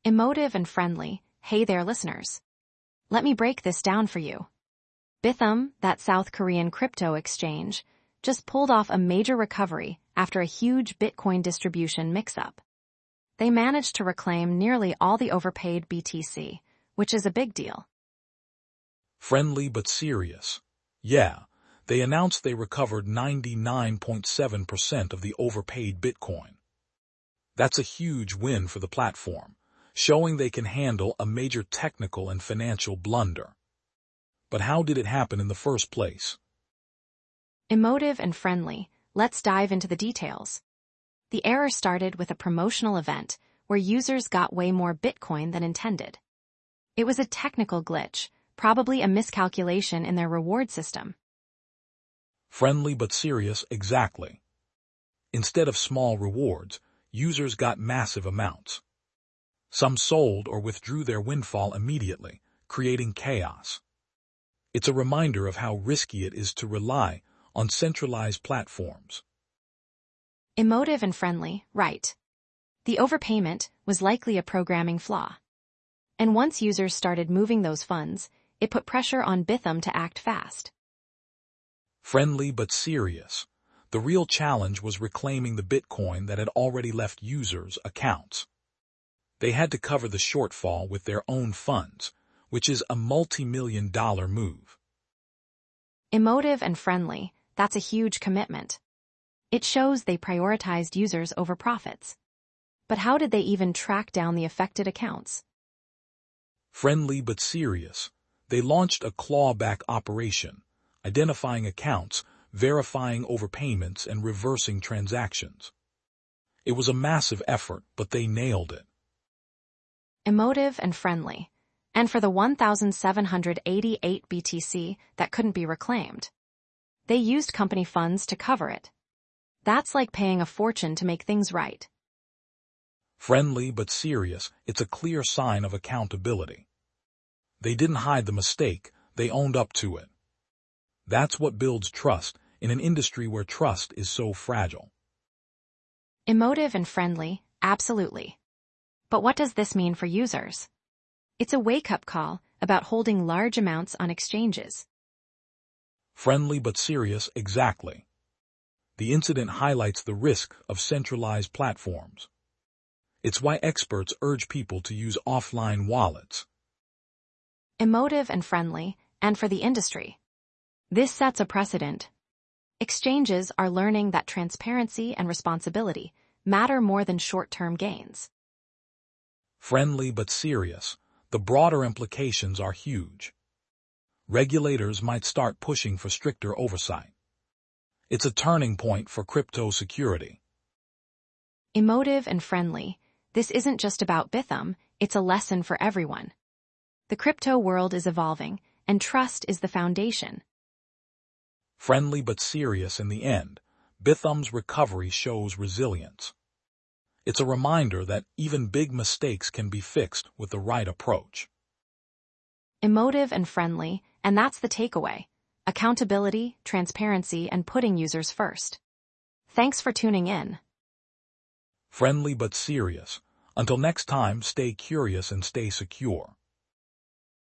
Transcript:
Emotive and friendly. Hey there, listeners. Let me break this down for you. Bithumb, that South Korean crypto exchange, just pulled off a major recovery after a huge Bitcoin distribution mix-up. They managed to reclaim nearly all the overpaid BTC, which is a big deal. Friendly but serious. Yeah, they announced they recovered 99.7% of the overpaid Bitcoin. That's a huge win for the platform, showing they can handle a major technical and financial blunder. But how did it happen in the first place? Emotive and friendly. Let's dive into the details. The error started with a promotional event where users got way more Bitcoin than intended. It was a technical glitch, probably a miscalculation in their reward system. Friendly but serious, exactly. Instead of small rewards, users got massive amounts. Some sold or withdrew their windfall immediately, creating chaos. It's a reminder of how risky it is to rely on centralized platforms. Emotive and friendly, right. The overpayment was likely a programming flaw. And once users started moving those funds, it put pressure on Bithumb to act fast. Friendly but serious. The real challenge was reclaiming the Bitcoin that had already left users' accounts. They had to cover the shortfall with their own funds, which is a multi-million-dollar move. Emotive and friendly, that's a huge commitment. It shows they prioritized users over profits. But how did they even track down the affected accounts? Friendly but serious. They launched a clawback operation, identifying accounts, verifying overpayments, and reversing transactions. It was a massive effort, but they nailed it. Emotive and friendly. And for the 1,788 BTC that couldn't be reclaimed, they used company funds to cover it. That's like paying a fortune to make things right. Friendly but serious, it's a clear sign of accountability. They didn't hide the mistake, they owned up to it. That's what builds trust in an industry where trust is so fragile. Emotive and friendly, absolutely. But what does this mean for users? It's a wake-up call about holding large amounts on exchanges. Friendly but serious, exactly. The incident highlights the risk of centralized platforms. It's why experts urge people to use offline wallets. Emotive and friendly, and for the industry. This sets a precedent. Exchanges are learning that transparency and responsibility matter more than short-term gains. Friendly but serious, the broader implications are huge. Regulators might start pushing for stricter oversight. It's a turning point for crypto security. Emotive and friendly, this isn't just about Bithumb, it's a lesson for everyone. The crypto world is evolving, and trust is the foundation. Friendly but serious in the end, Bithumb's recovery shows resilience. It's a reminder that even big mistakes can be fixed with the right approach. Emotive and friendly, and that's the takeaway. Accountability, transparency, and putting users first. Thanks for tuning in. Friendly but serious. Until next time, stay curious and stay secure.